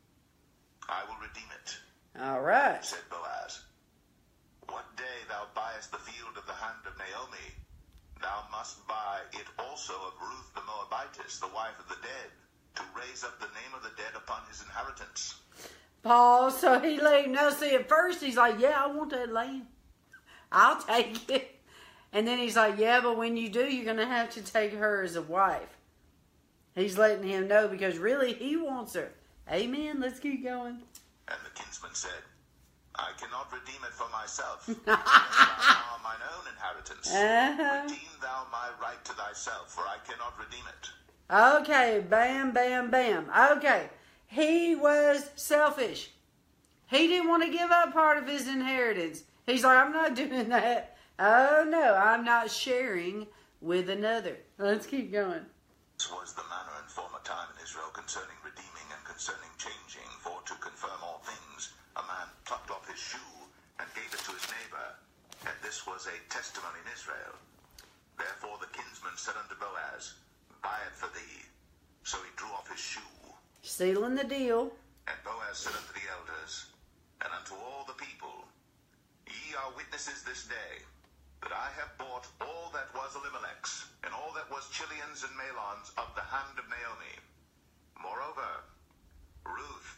I will redeem it. All right. Said Boaz, What day thou buyest the field of the hand of Naomi, thou must buy it also of Ruth the Moabitess, the wife of the dead, to raise up the name of the dead upon his inheritance. Paul, so he let him know. See, at first he's like, yeah, I want that land. I'll take it. And then he's like, yeah, but when you do, you're going to have to take her as a wife. He's letting him know because really he wants her. Amen. Let's keep going. And the kinsman said, I cannot redeem it for myself. Thou art mine own inheritance. Redeem thou my right to thyself, for I cannot redeem it. Okay, bam, bam, bam. Okay, he was selfish. He didn't want to give up part of his inheritance. He's like, I'm not doing that. Oh, no, I'm not sharing with another. Let's keep going. This was the manner in former time in Israel concerning redeeming and concerning changing, for to confirm all things, a man plucked off his shoe and gave it to his neighbor, and this was a testimony in Israel. Therefore the kinsman said unto Boaz, Buy it for thee. So he drew off his shoe. Sealing the deal. And Boaz said unto the elders, and unto all the people, Ye are witnesses this day, that I have bought all that was Elimelech's, and all that was Chilion's and Mahlon's of the hand of Naomi. Moreover, Ruth,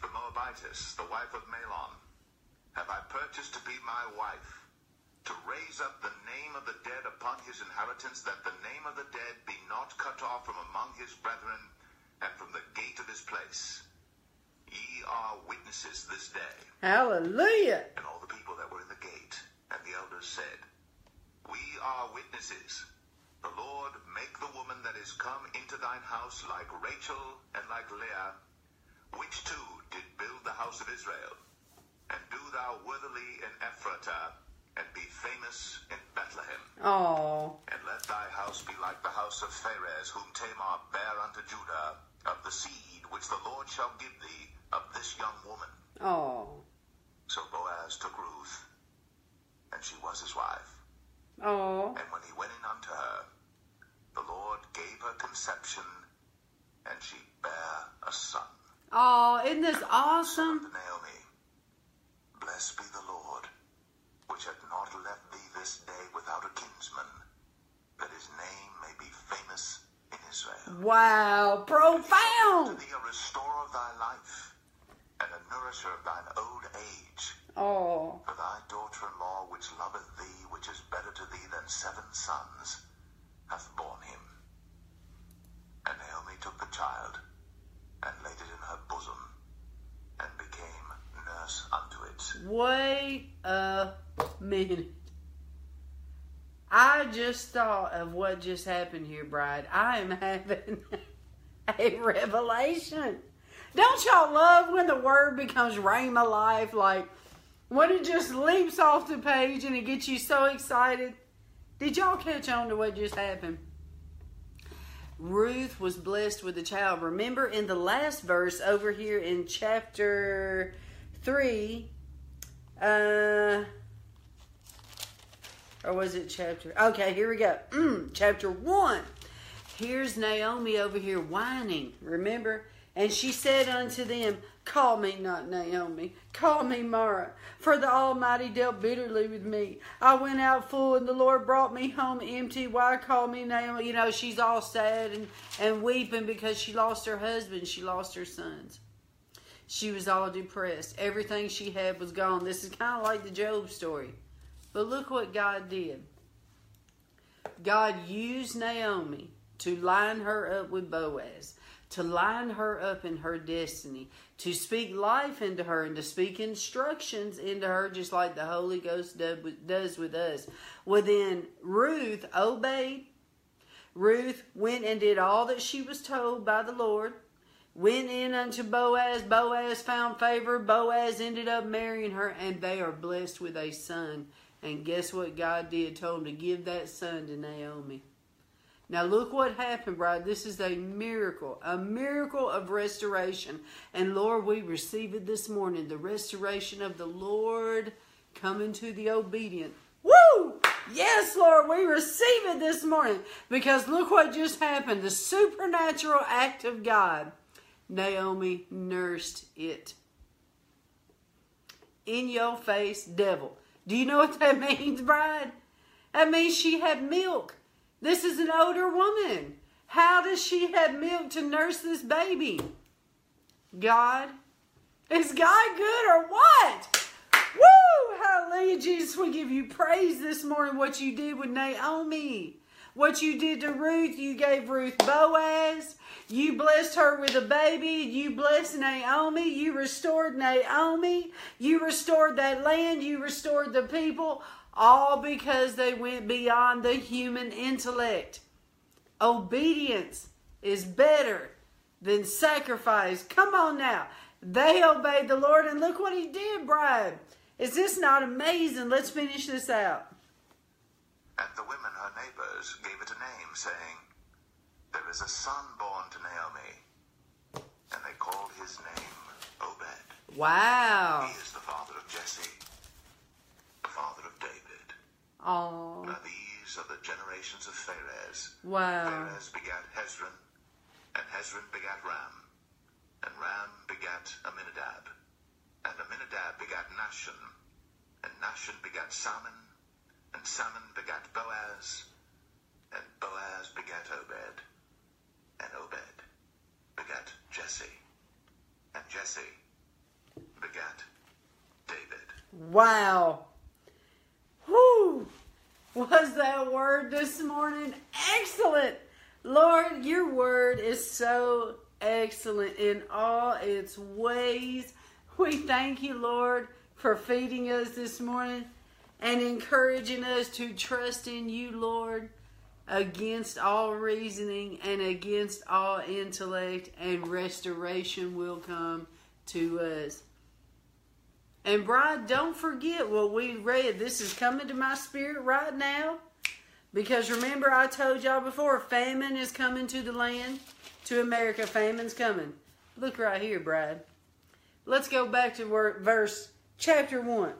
Zuitis, the wife of Mahlon, have I purchased to be my wife, to raise up the name of the dead upon his inheritance, that the name of the dead be not cut off from among his brethren, and from the gate of his place. Ye are witnesses this day. Hallelujah. And all the people that were in the gate, and the elders said, We are witnesses. The Lord make the woman that is come into thine house like Rachel and like Leah, which two did build the house of Israel. And do thou worthily in Ephratah, and be famous in Bethlehem. Oh. And let thy house be like the house of Pharez, whom Tamar bare unto Judah, of the seed which the Lord shall give thee, of this young woman. Oh. So Boaz took Ruth, and she was his wife. Oh. And when he went in unto her, the Lord gave her conception, and she bare a son. Oh, isn't this awesome? Unto Naomi, blessed be the Lord, which hath not left thee this day without a kinsman, that his name may be famous in Israel. Wow, To profound. thee a restorer of thy life, and a nourisher of thine old age. Oh. For thy daughter-in-law, which loveth thee, which is better to thee than 7 sons, hath borne him. And Naomi took the child, and laid it in her bosom, and became nurse unto it. Wait a minute. I just thought of what just happened here, Bride. I am having a revelation. Don't y'all love when the word becomes rhema life? Like when it just leaps off the page and it gets you so excited. Did y'all catch on to what just happened? Ruth was blessed with a child. Remember in the last verse over here in chapter 3, or was it chapter? Okay, here we go. Chapter 1. Here's Naomi over here whining. Remember? And she said unto them, Call me not Naomi, call me Mara, for the Almighty dealt bitterly with me. I went out full, and the Lord brought me home empty. Why call me Naomi? You know, she's all sad and weeping because she lost her husband. She lost her sons. She was all depressed. Everything she had was gone. This is kind of like the Job story. But look what God did. God used Naomi to line her up with Boaz, to line her up in her destiny, to speak life into her and to speak instructions into her just like the Holy Ghost does with us. Well, then Ruth obeyed. Ruth went and did all that she was told by the Lord. Went in unto Boaz. Boaz found favor. Boaz ended up marrying her, and they are blessed with a son. And guess what God did? Told him to give that son to Naomi. Now look what happened, bride. This is a miracle of restoration. And Lord, we receive it this morning. The restoration of the Lord coming to the obedient. Woo! Yes, Lord, we receive it this morning. Because look what just happened. The supernatural act of God. Naomi nursed it. In your face, devil. Do you know what that means, bride? That means she had milk. This is an older woman. How does she have milk to nurse this baby? God? Is God good or what? Woo! Hallelujah, Jesus. We give you praise this morning. What you did with Naomi. What you did to Ruth. You gave Ruth Boaz. You blessed her with a baby. You blessed Naomi. You restored Naomi. You restored that land. You restored the people. All because they went beyond the human intellect. Obedience is better than sacrifice. Come on now. They obeyed the Lord, and look what he did, bride. Is this not amazing? Let's finish this out. And the women, her neighbors, gave it a name, saying, There is a son born to Naomi. And they called his name Obed. Wow. He is the father of Jesse, the father of David. Oh. Now these are the generations of Pharez. Wow. Pharez begat Hezron, and Hezron begat Ram, and Ram begat Aminadab, and Aminadab begat Nahshon, and Nahshon begat Salmon, and Salmon begat Boaz, and Boaz begat Obed, and Obed begat Jesse, and Jesse begat David. Wow. Whew. Was that word this morning excellent? Lord, your word is so excellent in all its ways. We thank you, Lord, for feeding us this morning and encouraging us to trust in you, Lord, against all reasoning and against all intellect, and restoration will come to us. And bride, don't forget what we read. This is coming to my spirit right now. Because remember, I told y'all before, famine is coming to the land, to America. Famine's coming. Look right here, bride. Let's go back to chapter 1.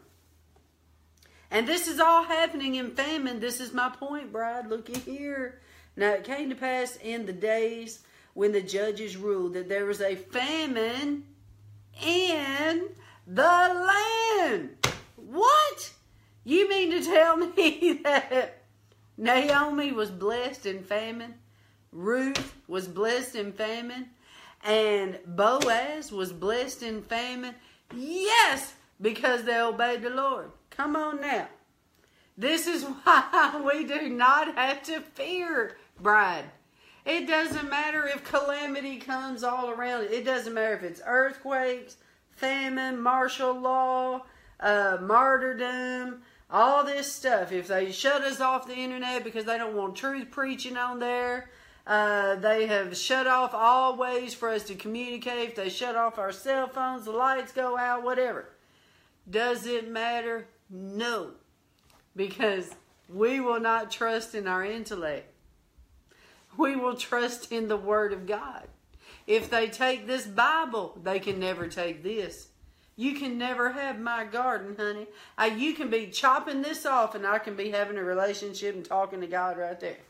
And this is all happening in famine. This is my point, bride. Look at here. Now it came to pass in the days when the judges ruled that there was a famine in the land. What? You mean to tell me that Naomi was blessed in famine, Ruth was blessed in famine, and Boaz was blessed in famine? Yes, because they obeyed the Lord. Come on now. This is why we do not have to fear, bride. It doesn't matter if calamity comes all around it. It doesn't matter if it's earthquakes, famine, martial law, martyrdom, all this stuff. If they shut us off the internet because they don't want truth preaching on there, they have shut off all ways for us to communicate. If they shut off our cell phones, the lights go out, whatever. Does it matter? No. Because we will not trust in our intellect. We will trust in the Word of God. If they take this Bible, they can never take this. You can never have my garden, honey. You can be chopping this off and I can be having a relationship and talking to God right there.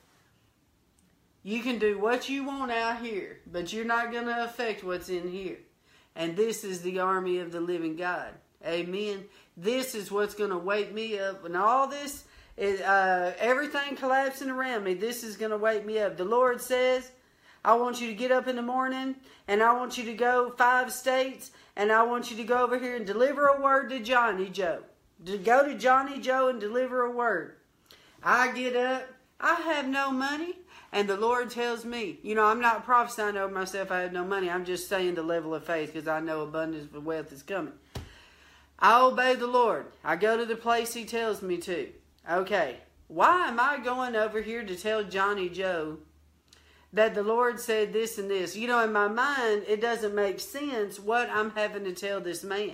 You can do what you want out here, but you're not going to affect what's in here. And this is the army of the living God. Amen. This is what's going to wake me up. When all this is, everything collapsing around me, this is going to wake me up. The Lord says, I want you to get up in the morning and I want you to go 5 states and I want you to go over here and deliver a word to Johnny Joe. To go to Johnny Joe and deliver a word. I get up. I have no money. And the Lord tells me, I'm not prophesying over myself I have no money. I'm just saying the level of faith because I know abundance of wealth is coming. I obey the Lord. I go to the place He tells me to. Okay, why am I going over here to tell Johnny Joe that the Lord said this and this? In my mind, it doesn't make sense what I'm having to tell this man.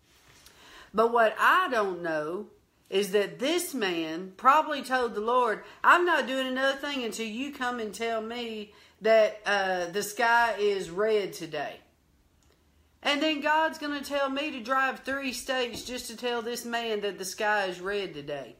But what I don't know is that this man probably told the Lord, I'm not doing another thing until you come and tell me that the sky is red today. And then God's going to tell me to drive 3 states just to tell this man that the sky is red today.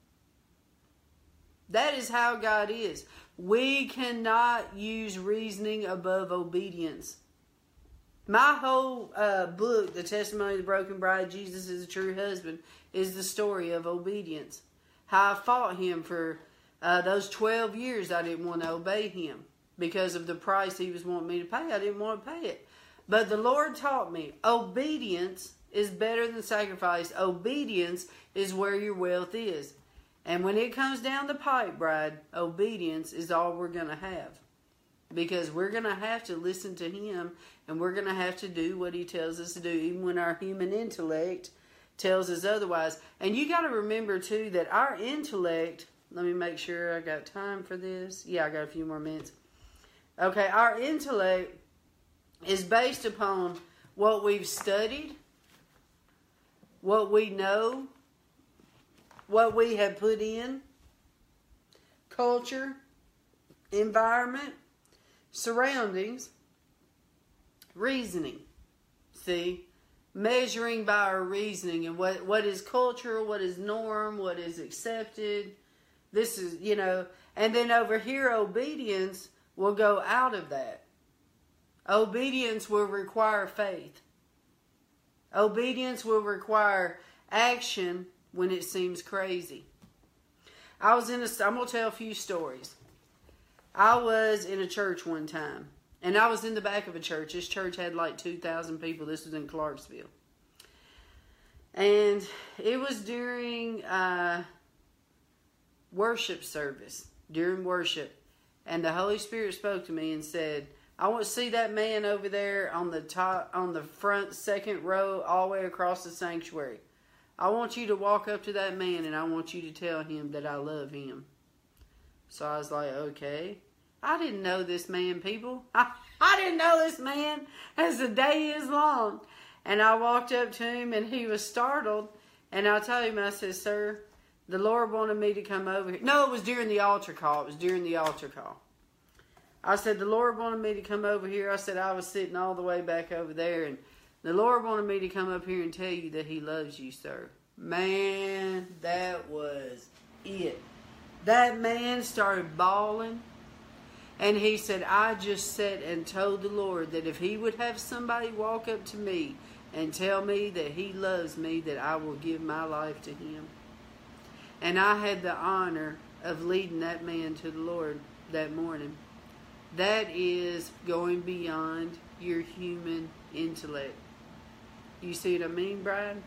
That is how God is. We cannot use reasoning above obedience. My whole book, The Testimony of the Broken Bride, Jesus is a True Husband, is the story of obedience. How I fought Him for those 12 years. I didn't want to obey Him because of the price He was wanting me to pay. I didn't want to pay it. But the Lord taught me obedience is better than sacrifice. Obedience is where your wealth is. And when it comes down the pipe, bride, obedience is all we're going to have. Because we're going to have to listen to Him and we're going to have to do what He tells us to do, even when our human intellect tells us otherwise. And you got to remember, too, that our intellect, let me make sure I got time for this. Yeah, I got a few more minutes. Okay, our intellect is based upon what we've studied, what we know, what we have put in, culture, environment, surroundings, reasoning. See, measuring by our reasoning and what is cultural, what is norm, what is accepted. This is, and then over here, obedience will go out of that. Obedience will require faith. Obedience will require action when it seems crazy. I'm going to tell a few stories. I was in a church one time. And I was in the back of a church. This church had like 2,000 people. This was in Clarksville. And it was during worship service, during worship. And the Holy Spirit spoke to me and said, I want to see that man over there on the top, on the front second row, all the way across the sanctuary. I want you to walk up to that man and I want you to tell him that I love him. So I was like, okay. I didn't know this man, people. I didn't know this man as the day is long. And I walked up to him and he was startled. And I told him, I said, sir, the Lord wanted me to come over here. No, it was during the altar call. It was during the altar call. I said, the Lord wanted me to come over here. I said, I was sitting all the way back over there. And the Lord wanted me to come up here and tell you that he loves you, sir. Man, that was it. That man started bawling. And he said, I just sat and told the Lord that if he would have somebody walk up to me and tell me that he loves me, that I will give my life to him. And I had the honor of leading that man to the Lord that morning. That is going beyond your human intellect. You see what I mean, Brian?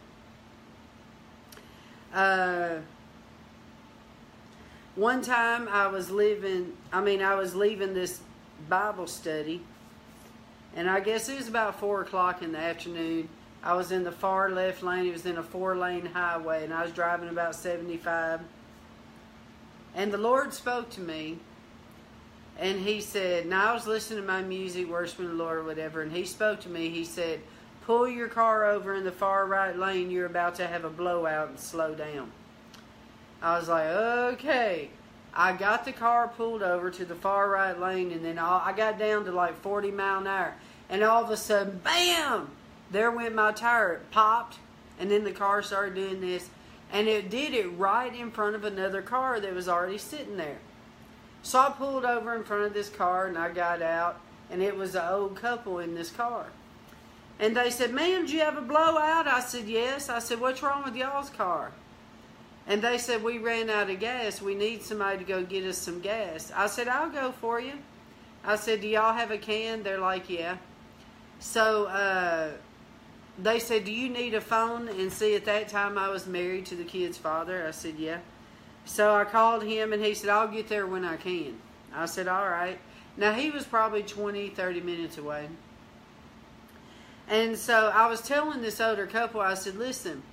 One time I was leaving this Bible study, and I guess it was about 4 o'clock in the afternoon. I was in the far left lane. It was in a 4-lane highway, and I was driving about 75. And the Lord spoke to me, and he said, now I was listening to my music, worshiping the Lord or whatever, and he spoke to me. He said, pull your car over in the far right lane. You're about to have a blowout and slow down. I was like, okay. I got the car pulled over to the far right lane, and then I got down to like 40 mile an hour. And all of a sudden, bam! There went my tire. It popped, and then the car started doing this. And it did it right in front of another car that was already sitting there. So I pulled over in front of this car, and I got out, and it was an old couple in this car. And they said, ma'am, do you have a blowout? I said, yes. I said, what's wrong with y'all's car? And they said, we ran out of gas. We need somebody to go get us some gas. I said, I'll go for you. I said, do y'all have a can? They're like, yeah. So they said, do you need a phone? And see, at that time I was married to the kid's father. I said, yeah. So I called him, and he said, I'll get there when I can. I said, all right. Now, he was probably 20, 30 minutes away. And so I was telling this older couple, I said, listen,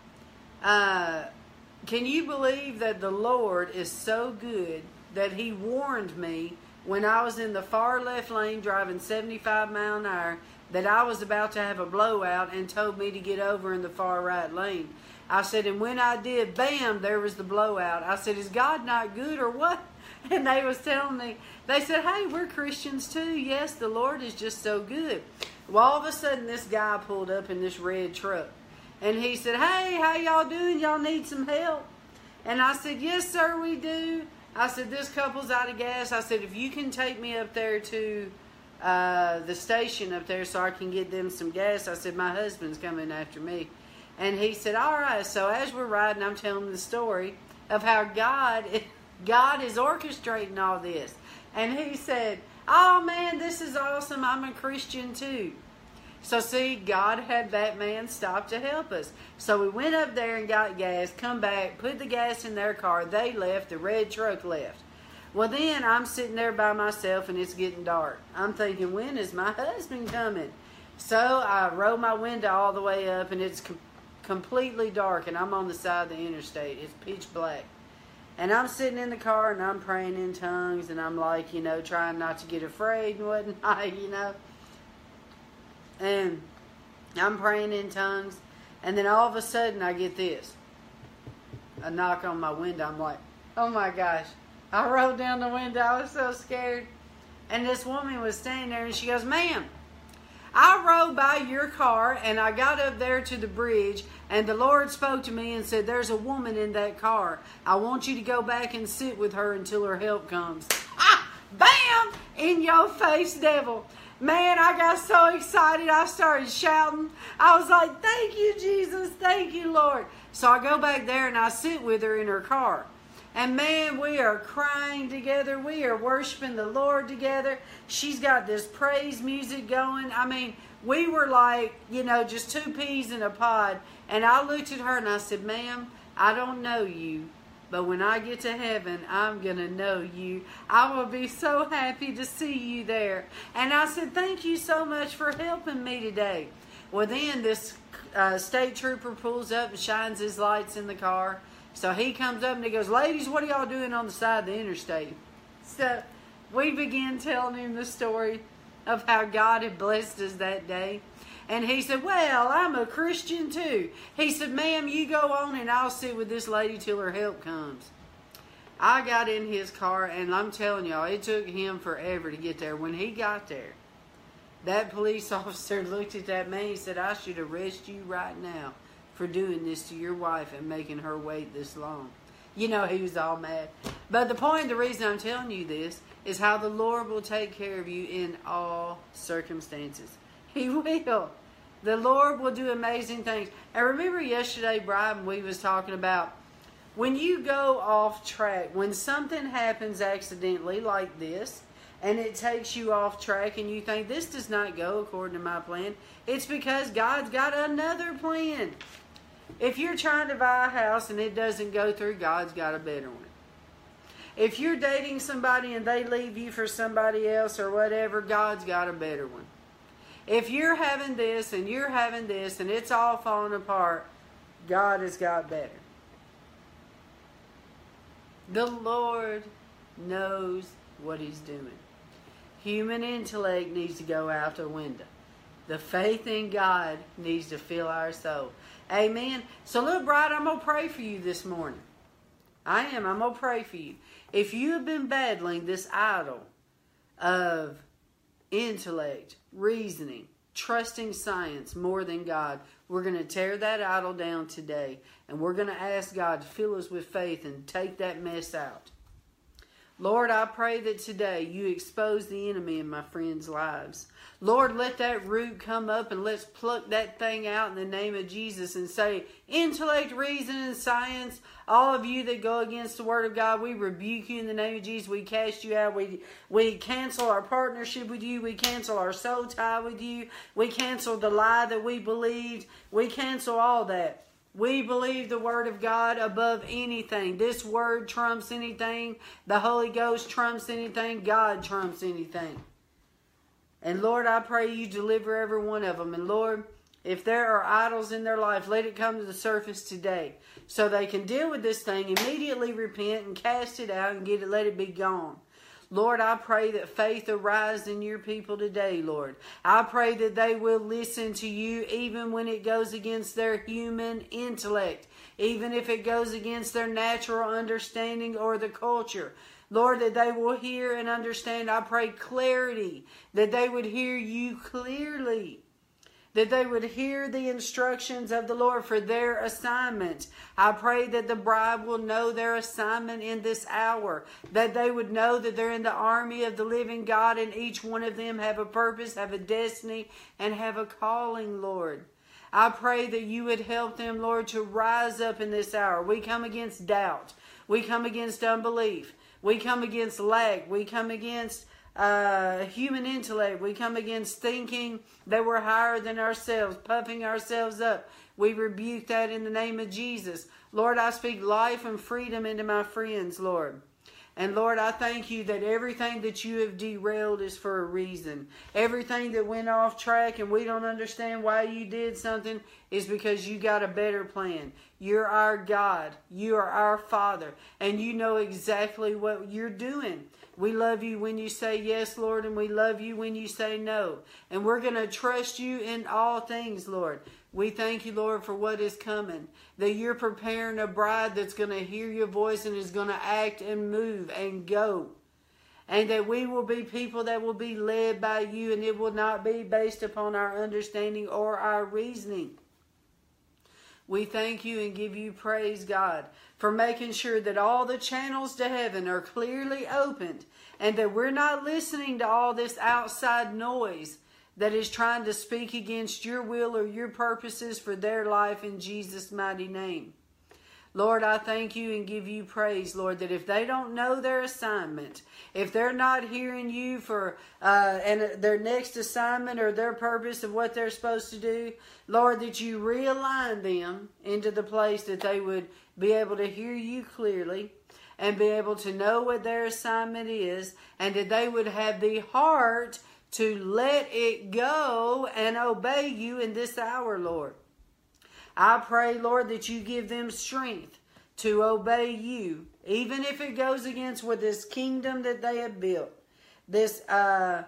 can you believe that the Lord is so good that he warned me when I was in the far left lane driving 75 miles an hour that I was about to have a blowout and told me to get over in the far right lane? I said, and when I did, bam, there was the blowout. I said, is God not good or what? And they was telling me, they said, hey, we're Christians too. Yes, the Lord is just so good. Well, all of a sudden, this guy pulled up in this red truck. And he said, hey, how y'all doing? Y'all need some help? And I said, yes, sir, we do. I said, this couple's out of gas. I said, if you can take me up there to the station up there so I can get them some gas. I said, my husband's coming after me. And he said, all right. So as we're riding, I'm telling him the story of how God is orchestrating all this. And he said, oh, man, this is awesome. I'm a Christian too. So see, God had that man stop to help us. So we went up there and got gas, come back, put the gas in their car. They left. The red truck left. Well, then I'm sitting there by myself, and it's getting dark. I'm thinking, when is my husband coming? So I roll my window all the way up, and it's completely dark, and I'm on the side of the interstate. It's pitch black. And I'm sitting in the car, and I'm praying in tongues, and I'm like, trying not to get afraid and whatnot, And I'm praying in tongues. And then all of a sudden I get this. A knock on my window. I'm like, oh my gosh. I rolled down the window. I was so scared. And this woman was standing there and she goes, ma'am, I rode by your car and I got up there to the bridge and the Lord spoke to me and said, there's a woman in that car. I want you to go back and sit with her until her help comes. Bam! In your face, devil. Man, I got so excited, I started shouting. I was like, thank you, Jesus. Thank you, Lord. So I go back there and I sit with her in her car. And man, we are crying together. We are worshiping the Lord together. She's got this praise music going. I mean, we were like, just two peas in a pod. And I looked at her and I said, ma'am, I don't know you, but when I get to heaven, I'm going to know you. I will be so happy to see you there. And I said, thank you so much for helping me today. Well, then this state trooper pulls up and shines his lights in the car. So he comes up and he goes, ladies, what are y'all doing on the side of the interstate? So we began telling him the story of how God had blessed us that day. And he said, well, I'm a Christian too. He said, ma'am, you go on and I'll sit with this lady till her help comes. I got in his car and I'm telling y'all, it took him forever to get there. When he got there, that police officer looked at that man and said, I should arrest you right now for doing this to your wife and making her wait this long. He was all mad. But the reason I'm telling you this is how the Lord will take care of you in all circumstances. He will. The Lord will do amazing things. And remember yesterday, Brian, we was talking about when you go off track, when something happens accidentally like this, and it takes you off track and you think this does not go according to my plan, it's because God's got another plan. If you're trying to buy a house and it doesn't go through, God's got a better one. If you're dating somebody and they leave you for somebody else or whatever, God's got a better one. If you're having this and you're having this and it's all falling apart, God has got better. The Lord knows what He's doing. Human intellect needs to go out the window. The faith in God needs to fill our soul. Amen. So look, Bride, I'm going to pray for you this morning. I am. I'm going to pray for you. If you have been battling this idol of intellect, reasoning, trusting science more than God, we're going to tear that idol down today. And we're going to ask God to fill us with faith and take that mess out. Lord, I pray that today you expose the enemy in my friends' lives. Lord, let that root come up and let's pluck that thing out in the name of Jesus and say, intellect, reason, and science, all of you that go against the word of God, we rebuke you in the name of Jesus. We cast you out. We cancel our partnership with you. We cancel our soul tie with you. We cancel the lie that we believed. We cancel all that. We believe the word of God above anything. This word trumps anything. The Holy Ghost trumps anything. God trumps anything. And Lord, I pray you deliver every one of them. And Lord, if there are idols in their life, let it come to the surface today. So they can deal with this thing, immediately repent and cast it out and let it be gone. Lord, I pray that faith arise in your people today, Lord. I pray that they will listen to you even when it goes against their human intellect, even if it goes against their natural understanding or the culture. Lord, that they will hear and understand. I pray clarity, that they would hear you clearly, that they would hear the instructions of the Lord for their assignment. I pray that the bride will know their assignment in this hour, that they would know that they're in the army of the living God and each one of them have a purpose, have a destiny, and have a calling, Lord. I pray that you would help them, Lord, to rise up in this hour. We come against doubt. We come against unbelief. We come against lack. We come against human intellect. We come against thinking that we're higher than ourselves, puffing ourselves up. We rebuke that in the name of Jesus. Lord, I speak life and freedom into my friends, Lord. And Lord, I thank you that everything that you have derailed is for a reason. Everything that went off track and we don't understand why you did something is because you got a better plan. You're our God. You are our Father. And you know exactly what you're doing. We love you when you say yes, Lord, and we love you when you say no. And we're going to trust you in all things, Lord. We thank you, Lord, for what is coming. That you're preparing a bride that's going to hear your voice and is going to act and move and go. And that we will be people that will be led by you, and it will not be based upon our understanding or our reasoning. We thank you and give you praise, God, for making sure that all the channels to heaven are clearly opened and that we're not listening to all this outside noise that is trying to speak against your will or your purposes for their life in Jesus' mighty name. Lord, I thank you and give you praise, Lord, that if they don't know their assignment, if they're not hearing you for and their next assignment or their purpose of what they're supposed to do, Lord, that you realign them into the place that they would be able to hear you clearly and be able to know what their assignment is, and that they would have the heart to let it go and obey you in this hour, Lord. I pray, Lord, that you give them strength to obey you, even if it goes against with this kingdom that they have built, this thing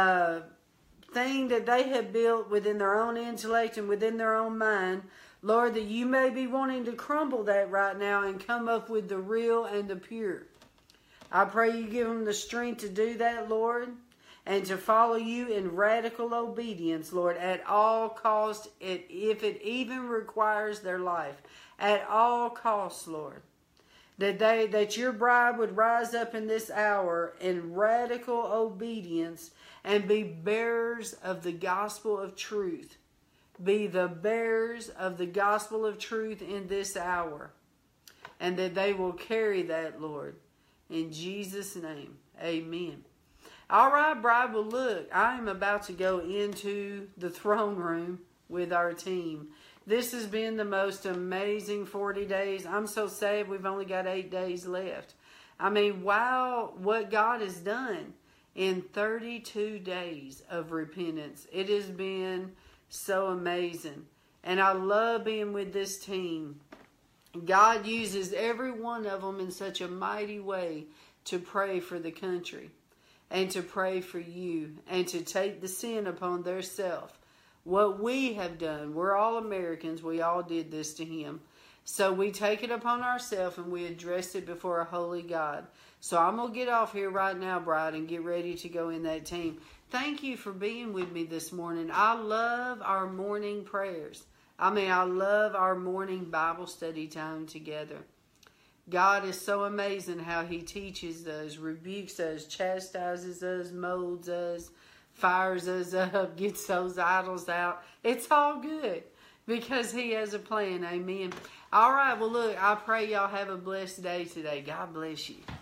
that they have built within their own intellect and within their own mind. Lord, that you may be wanting to crumble that right now and come up with the real and the pure. I pray you give them the strength to do that, Lord, and to follow you in radical obedience, Lord, at all costs, if it even requires their life, at all costs, Lord. That your bride would rise up in this hour in radical obedience and be bearers of the gospel of truth. Be the bearers of the gospel of truth in this hour. And that they will carry that, Lord. In Jesus' name, amen. All right, bride, well, look, I am about to go into the throne room with our team. This has been the most amazing 40 days. I'm so sad we've only got 8 days left. I mean, wow, what God has done in 32 days of repentance. It has been so amazing. And I love being with this team. God uses every one of them in such a mighty way to pray for the country. And to pray for you, and to take the sin upon their self. What we have done, we're all Americans, we all did this to him. So we take it upon ourselves and we address it before a holy God. So I'm going to get off here right now, bride, and get ready to go in that team. Thank you for being with me this morning. I love our morning prayers. I love our morning Bible study time together. God is so amazing how he teaches us, rebukes us, chastises us, molds us, fires us up, gets those idols out. It's all good because he has a plan. Amen. All right. Well, look, I pray y'all have a blessed day today. God bless you.